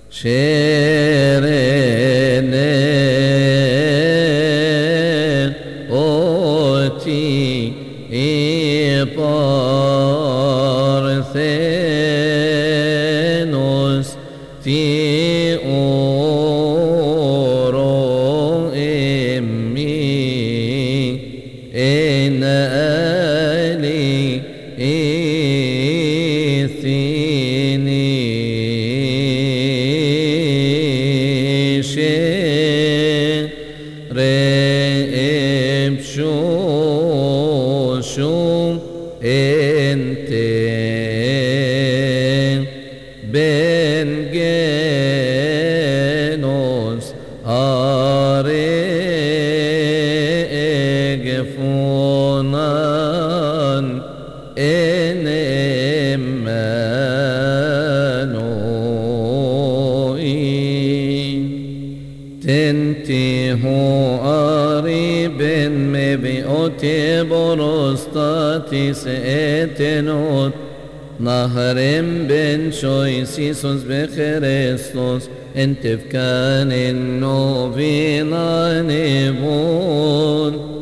شيرين أوتي بارثينوس تي أورو إمي إن آلي إثيني رئيب شو انت بن جينوس أريق فونان إن تنتهو قريب مبيوتي بروستاتيس اتنوت نهر بن شويسيسوس بخريستوس انت في كان النوبينا نبون